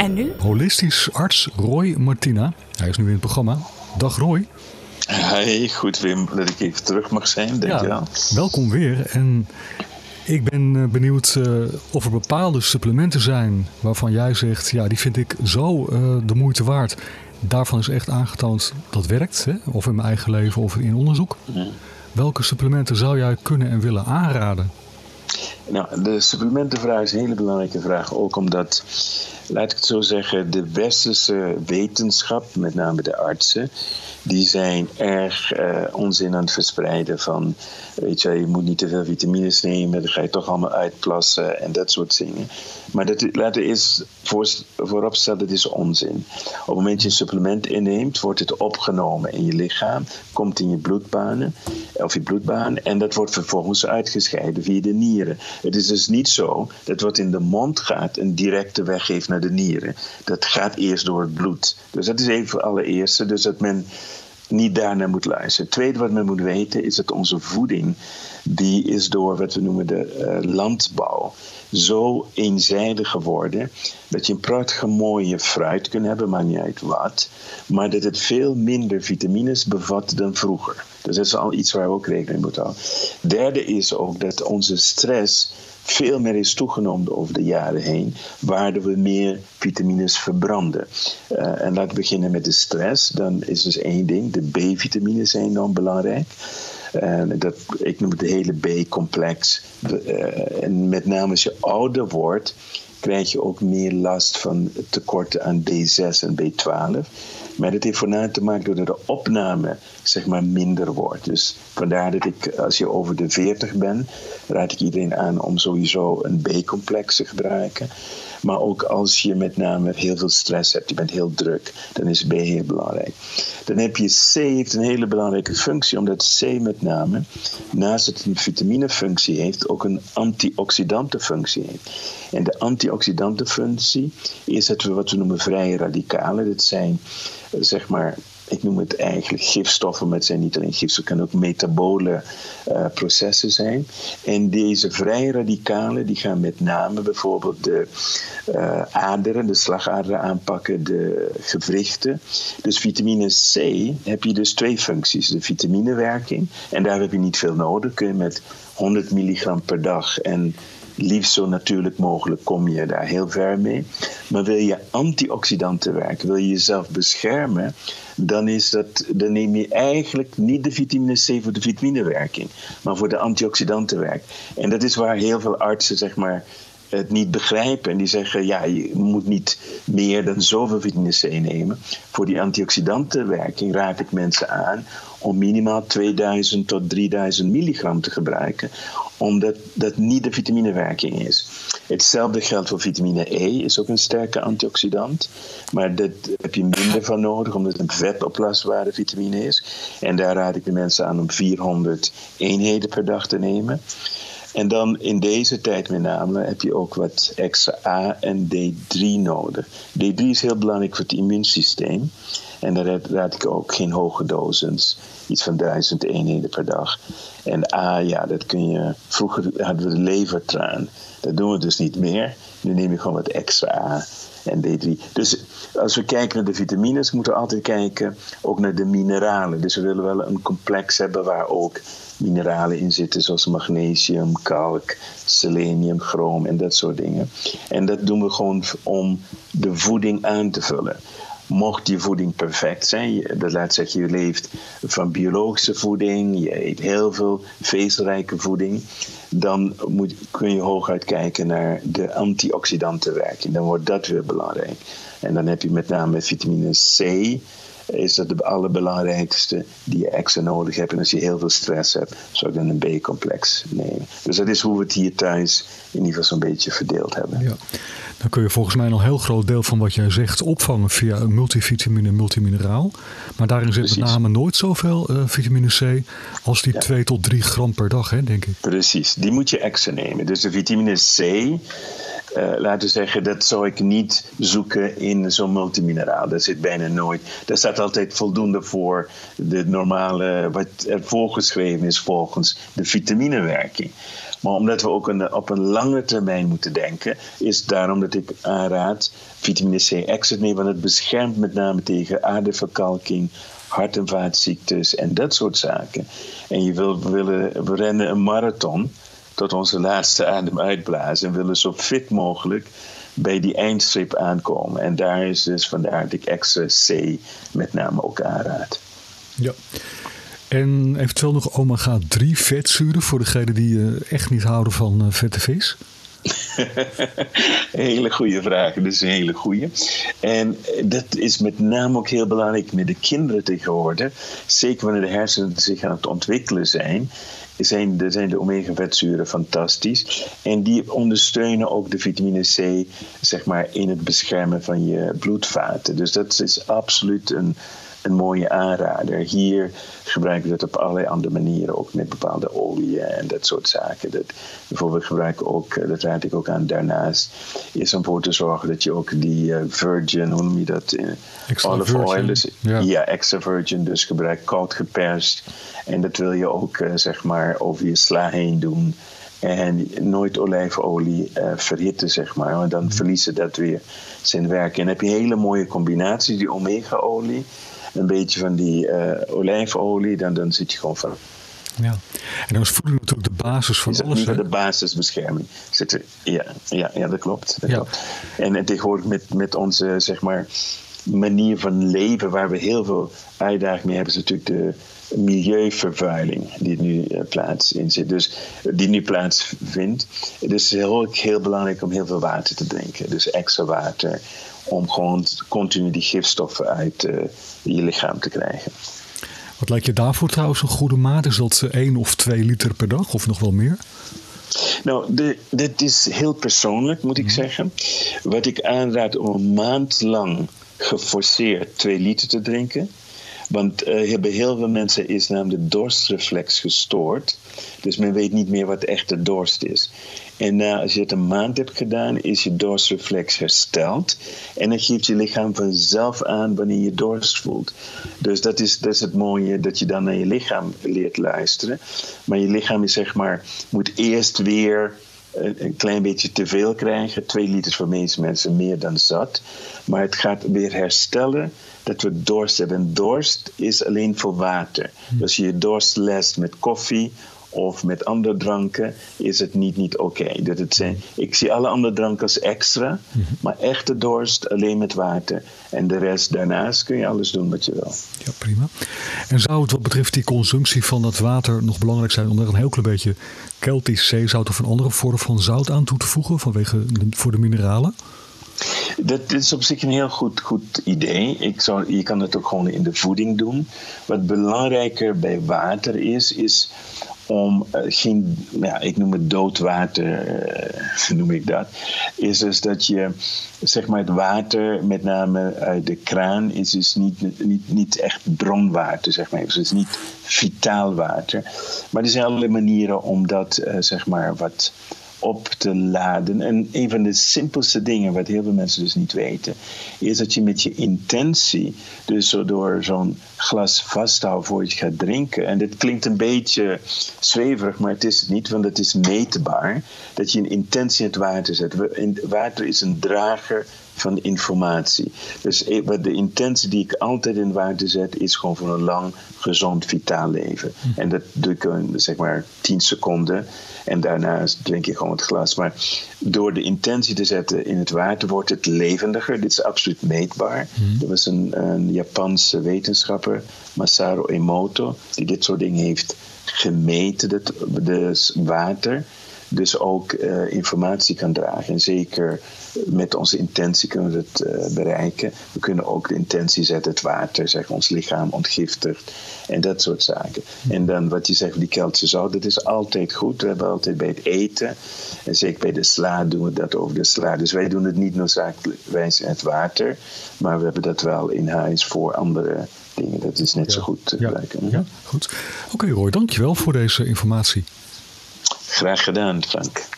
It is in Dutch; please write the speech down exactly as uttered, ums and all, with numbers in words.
En nu? Holistisch arts Roy Martina. Hij is nu in het programma. Dag Roy. Hey, goed Wim, dat ik even terug mag zijn, denk je wel. Welkom weer. En ik ben benieuwd uh, of er bepaalde supplementen zijn waarvan jij zegt, ja, die vind ik zo uh, de moeite waard. Daarvan is echt aangetoond dat werkt, hè? Of in mijn eigen leven of in onderzoek. Mm. Welke supplementen zou jij kunnen en willen aanraden? Nou, de supplementenvraag is een hele belangrijke vraag. Ook omdat, laat ik het zo zeggen, de westerse wetenschap, met name de artsen, die zijn erg uh, onzin aan het verspreiden van, weet je, je moet niet te veel vitamines nemen, dan ga je toch allemaal uitplassen en dat soort dingen. Maar dat, laten we eerst voor, vooropstellen, dat is onzin. Op het moment dat je een supplement inneemt, wordt het opgenomen in je lichaam, komt in je bloedbanen, of je bloedbaan, en dat wordt vervolgens uitgescheiden via de nieren. Het is dus niet zo dat wat in de mond gaat een directe weg heeft naar de nieren. Dat gaat eerst door het bloed. Dus dat is even voor allereerste. Dus dat men niet daarnaar moet luisteren. Het tweede wat men moet weten is dat onze voeding, die is door wat we noemen de uh, landbouw zo eenzijdig geworden dat je een prachtige mooie fruit kunt hebben, maakt niet uit wat, maar dat het veel minder vitamines bevat dan vroeger. Dus dat is al iets waar we ook rekening mee moeten houden. Derde is ook dat onze stress veel meer is toegenomen over de jaren heen, waardoor we meer vitamines verbranden. Uh, en laten we beginnen met de stress. Dan is dus één ding, de B-vitamines zijn enorm belangrijk. En dat, ik noem het de hele B-complex. Uh, en met name als je ouder wordt, krijg je ook meer last van tekorten aan B zes en B twaalf. Maar dat heeft voornamelijk te maken doordat de opname zeg maar minder wordt. Dus vandaar dat ik, als je over de veertig bent, raad ik iedereen aan om sowieso een B-complex te gebruiken. Maar ook als je met name heel veel stress hebt, je bent heel druk, dan is B heel belangrijk. Dan heb je C, heeft een hele belangrijke functie, omdat C met name, naast dat het een vitaminefunctie heeft, ook een antioxidantenfunctie heeft. En de antioxidantenfunctie is dat we wat we noemen vrije radicalen. Dat zijn, zeg maar, ik noem het eigenlijk gifstoffen, maar het zijn niet alleen gifstoffen, het kan ook metabole uh, processen zijn. En deze vrije radicalen die gaan met name bijvoorbeeld de uh, aderen, de slagaderen aanpakken, de gewrichten. Dus vitamine C heb je dus twee functies. De vitaminewerking, en daar heb je niet veel nodig. Kun je met honderd milligram per dag en liefst zo natuurlijk mogelijk kom je daar heel ver mee. Maar wil je antioxidanten werken, wil je jezelf beschermen, dan, is dat, dan neem je eigenlijk niet de vitamine C voor de vitaminewerking, maar voor de antioxidantenwerking. En dat is waar heel veel artsen zeg maar het niet begrijpen. En die zeggen, ja, je moet niet meer dan zoveel vitamine C nemen. Voor die antioxidantenwerking raad ik mensen aan om minimaal tweeduizend tot drieduizend milligram te gebruiken, omdat dat niet de vitaminewerking is. Hetzelfde geldt voor vitamine E, is ook een sterke antioxidant, maar daar heb je minder van nodig, omdat het een vetoplastbare vitamine is. En daar raad ik de mensen aan om vierhonderd eenheden per dag te nemen. En dan in deze tijd met name heb je ook wat extra A en D drie nodig. D drie is heel belangrijk voor het immuunsysteem. En daar raad ik ook geen hoge doses, iets van duizend eenheden per dag. En A, ja, dat kun je, vroeger hadden we de levertraan. Dat doen we dus niet meer. Nu neem je gewoon wat extra A en D drie. Dus als we kijken naar de vitamines, moeten we altijd kijken ook naar de mineralen. Dus we willen wel een complex hebben waar ook mineralen in zitten, zoals magnesium, kalk, selenium, chroom en dat soort dingen. En dat doen we gewoon om de voeding aan te vullen. Mocht je voeding perfect zijn, dat laat zeggen je leeft van biologische voeding, je eet heel veel vezelrijke voeding, dan moet, kun je hooguit kijken naar de antioxidantenwerking. Dan wordt dat weer belangrijk. En dan heb je met name vitamine C, is dat de allerbelangrijkste die je extra nodig hebt. En als je heel veel stress hebt, zou ik dan een B-complex nemen. Dus dat is hoe we het hier thuis in ieder geval zo'n beetje verdeeld hebben. Ja. Dan kun je volgens mij een heel groot deel van wat jij zegt opvangen via een multivitamine en multimineraal. Maar daarin zit met name nooit zoveel uh, vitamine C als die ja. twee tot drie gram per dag, hè, denk ik. Precies, die moet je extra nemen. Dus de vitamine C, Uh, laten we zeggen, dat zou ik niet zoeken in zo'n multimineraal. Dat zit bijna nooit. Daar staat altijd voldoende voor de normale, wat er voorgeschreven is volgens de vitaminewerking. Maar omdat we ook een, op een lange termijn moeten denken, is het daarom dat ik aanraad vitamine C extra nemen, want het beschermt met name tegen aderverkalking, hart- en vaatziektes en dat soort zaken. En je wil, we, willen, we rennen een marathon tot onze laatste adem uitblazen en willen zo fit mogelijk bij die eindstreep aankomen. En daar is dus vandaar dat ik extra C met name ook aanraad. Ja. En eventueel nog omega drie vetzuren voor degenen die uh, echt niet houden van uh, vette vis? Hele goede vraag, dat is een hele goede. En dat is met name ook heel belangrijk met de kinderen tegenwoordig. Zeker wanneer de hersenen zich aan het ontwikkelen zijn. Zijn de, zijn de omega-vetzuren fantastisch. En die ondersteunen ook de vitamine C, zeg maar, in het beschermen van je bloedvaten. Dus dat is absoluut een, een mooie aanrader. Hier gebruiken we dat op allerlei andere manieren, ook met bepaalde oliën en dat soort zaken. Dat, bijvoorbeeld gebruiken ook, dat raad ik ook aan daarnaast, is om voor te zorgen dat je ook die uh, virgin, hoe noem je dat? Uh, olive oil, dus, ja. ja, extra virgin, dus gebruik koud geperst. En dat wil je ook, uh, zeg maar, over je sla heen doen. En nooit olijfolie uh, verhitten, zeg maar. Want dan verliezen dat weer zijn werk. En dan heb je een hele mooie combinatie, die omega-olie. Een beetje van die uh, olijfolie, dan, dan zit je gewoon van. Ja, en dan is voeding natuurlijk de basis van is alles. Is de basisbescherming. Zit er, ja, ja, ja, dat klopt. Dat ja. klopt. En, en tegenwoordig met, met onze, zeg maar, manier van leven, waar we heel veel uitdaging mee hebben, is natuurlijk de milieuvervuiling die nu uh, plaats in zit. Dus die nu plaatsvindt. Dus het is heel, heel belangrijk om heel veel water te drinken. Dus extra water. Om gewoon continu die gifstoffen uit uh, je lichaam te krijgen. Wat lijkt je daarvoor trouwens een goede maat? Is dat één of twee liter per dag of nog wel meer? Nou, de, dit is heel persoonlijk, moet ik zeggen. Wat ik aanraad om een maand lang geforceerd twee liter te drinken. Want uh, bij heel veel mensen is namelijk de dorstreflex gestoord. Dus men weet niet meer wat echte dorst is. En uh, als je het een maand hebt gedaan, is je dorstreflex hersteld. En dan geeft je lichaam vanzelf aan wanneer je dorst voelt. Dus dat is, dat is het mooie, dat je dan naar je lichaam leert luisteren. Maar je lichaam is, zeg maar, moet eerst weer een klein beetje te veel krijgen. Twee liters voor de meeste mensen meer dan zat. Maar het gaat weer herstellen dat we dorst hebben. En dorst is alleen voor water. Dus als je je dorst lest met koffie of met andere dranken, is het niet, niet oké. Okay. Dat het zijn, ik zie alle andere dranken als extra, maar echte dorst alleen met water. En de rest daarnaast kun je alles doen wat je wil. Ja, prima. En zou het wat betreft die consumptie van dat water nog belangrijk zijn om er een heel klein beetje Keltisch zeezout of een andere vorm van zout aan toe te voegen vanwege de, voor de mineralen? Dat is op zich een heel goed, goed idee. Ik zou, je kan het ook gewoon in de voeding doen. Wat belangrijker bij water is, is om uh, geen, ja, ik noem het doodwater, uh, noem ik dat, is dus dat je, zeg maar, het water, met name uit de kraan, is dus niet, niet, niet echt bronwater, zeg maar. Dus het is niet vitaal water. Maar er zijn allerlei manieren om dat, uh, zeg maar, wat op te laden. En een van de simpelste dingen, wat heel veel mensen dus niet weten, is dat je met je intentie, dus zo door zo'n glas vasthoudt voor je het gaat drinken. En dit klinkt een beetje zweverig, maar het is het niet, want het is meetbaar, dat je een intentie in het water zet. Water is een drager van informatie. Dus de intentie die ik altijd in water zet, is gewoon voor een lang, gezond, vitaal leven. Hm. En dat doe ik in, zeg maar, tien seconden. En daarna drink je gewoon het glas. Maar door de intentie te zetten in het water, wordt het levendiger. Dit is absoluut meetbaar. Hm. Er was een, een Japanse wetenschapper, Masaru Emoto, die dit soort dingen heeft gemeten, het de water. Dus ook uh, informatie kan dragen. En zeker met onze intentie kunnen we het uh, bereiken. We kunnen ook de intentie zetten, het water, zeg, ons lichaam ontgiftigt en dat soort zaken. En dan wat je zegt, die Keltische zout, dat is altijd goed. We hebben altijd bij het eten, en zeker bij de sla doen we dat over de sla. Dus wij doen het niet noodzakelijkwijs in het water, maar we hebben dat wel in huis voor andere dingen. Dat is net ja. zo goed te ja. gebruiken. Ja, goed. Oké, okay, Roy, dankjewel voor deze informatie. Graag gedaan, Frank.